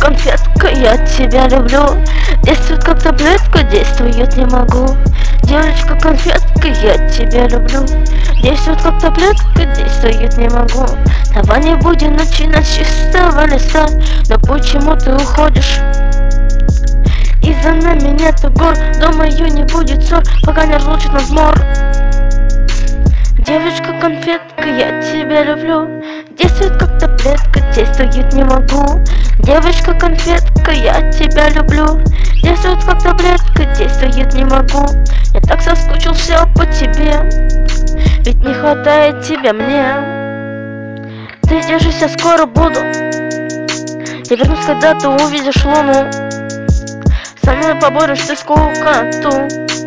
конфетка, я тебя люблю. Действует как таблетка, действует не могу. Девочка конфетка, я тебя люблю. Действует как таблетка, действует не могу. Давай не будем начинать с чистого листа. Но почему ты уходишь? Из-за нами нету гор. Думаю, не будет ссор, пока не разлучит нас мор. Девочка конфетка, я тебя люблю. Действует как таблетка, действует не могу. Девочка конфетка, я тебя люблю. Действует как таблетка, действует не могу. Я так соскучился по тебе, ведь не хватает тебя мне. Ты держись, я скоро буду. Я вернусь, когда ты увидишь луну. Со мной поборешь ты скукоту.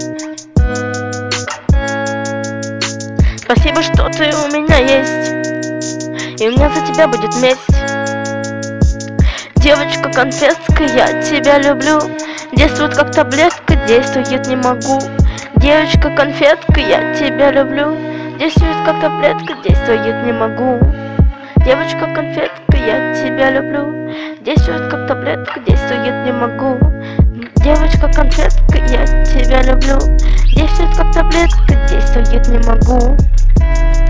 Спасибо, что ты у меня есть, и у меня за тебя будет месть. Девочка конфетка, я тебя люблю. Действует как таблетка, действует не могу. Девочка конфетка, я тебя люблю. Действует как таблетка, действует не могу. Девочка конфетка, я тебя люблю. Действует как таблетка, действует не могу. Девочка конфетка, я тебя люблю. Действует как таблетка, действует не могу.